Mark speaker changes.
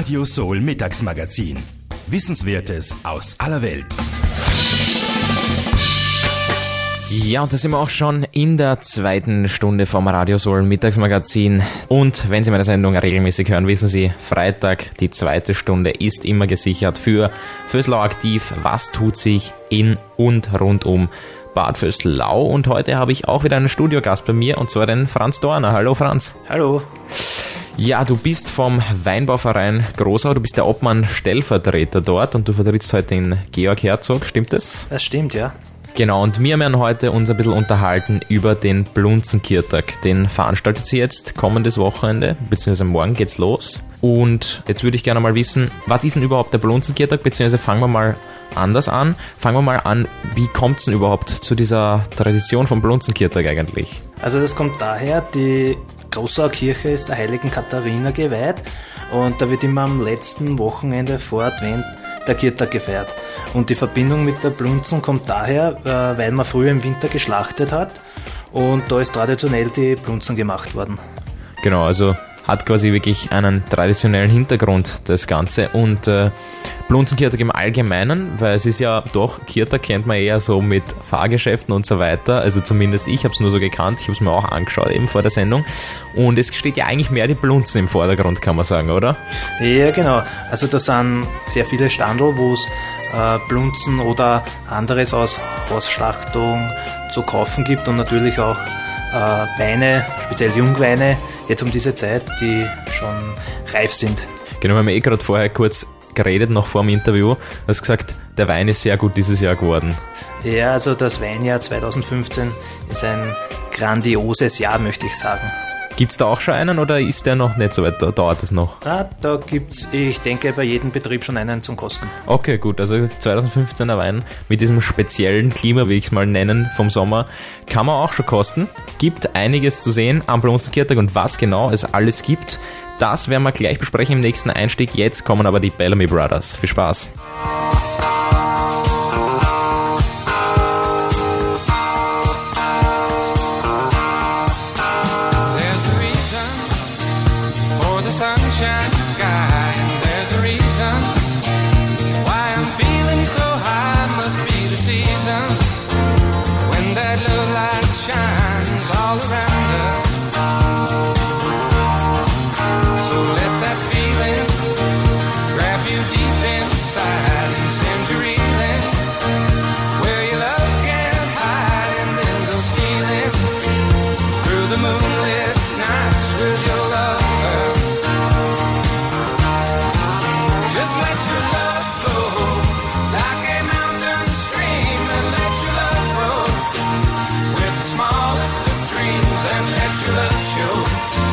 Speaker 1: Radio Soul Mittagsmagazin. Wissenswertes aus aller Welt.
Speaker 2: Ja, und da sind wir auch schon in der zweiten Stunde vom Radio Soul Mittagsmagazin. Und wenn Sie meine Sendung regelmäßig hören, wissen Sie, Freitag, die zweite Stunde, ist immer gesichert für Vöslau aktiv. Was tut sich in und rund um Bad Vöslau? Und heute habe ich auch wieder einen Studiogast bei mir, und zwar den Franz Dorner. Hallo Franz.
Speaker 3: Hallo.
Speaker 2: Ja, du bist vom Weinbauverein Großau, du bist der Obmann-Stellvertreter dort und du vertrittst heute den Georg Herzog, stimmt das?
Speaker 3: Das stimmt, ja.
Speaker 2: Genau, und wir werden heute uns ein bisschen unterhalten über den Blunzenkirtag. Den veranstaltet sie jetzt kommendes Wochenende, beziehungsweise morgen geht's los. Und jetzt würde ich gerne mal wissen, was ist denn überhaupt der Blunzenkirtag, beziehungsweise fangen wir mal anders an. Fangen wir mal an, wie kommt es denn überhaupt zu dieser Tradition vom Blunzenkirtag eigentlich?
Speaker 3: Also das kommt daher, die Großauer Kirche ist der heiligen Katharina geweiht und da wird immer am letzten Wochenende vor Advent der Kirtag gefeiert. Und die Verbindung mit der Blunzen kommt daher, weil man früher im Winter geschlachtet hat und da ist traditionell die Blunzen gemacht worden.
Speaker 2: Genau, also hat quasi wirklich einen traditionellen Hintergrund, das Ganze. Und Blunzenkirtag im Allgemeinen, weil es ist ja doch, Kirtag kennt man eher so mit Fahrgeschäften und so weiter, also zumindest ich habe es nur so gekannt, ich habe es mir auch angeschaut eben vor der Sendung, und es steht ja eigentlich mehr die Blunzen im Vordergrund, kann man sagen, oder?
Speaker 3: Ja, genau, also da sind sehr viele Standel, wo es Blunzen oder anderes aus Hausschlachtung zu kaufen gibt und natürlich auch Weine, speziell Jungweine, jetzt um diese Zeit, die schon reif sind.
Speaker 2: Genau, wir haben gerade vorher kurz geredet, noch vor dem Interview. Du hast gesagt, der Wein ist sehr gut dieses Jahr geworden.
Speaker 3: Ja, also das Weinjahr 2015 ist ein grandioses Jahr, möchte ich sagen.
Speaker 2: Gibt es da auch schon einen oder ist der noch nicht so weit? Da dauert es noch?
Speaker 3: Da gibt es, ich denke, bei jedem Betrieb schon einen zum Kosten.
Speaker 2: Okay, gut. Also 2015er Wein mit diesem speziellen Klima, wie ich es mal nennen, vom Sommer, kann man auch schon kosten. Gibt einiges zu sehen am Blunzenkirtag, und was genau es alles gibt, das werden wir gleich besprechen im nächsten Einstieg. Jetzt kommen aber die Bellamy Brothers. Viel Spaß.
Speaker 4: Smallest of dreams, and let your love show.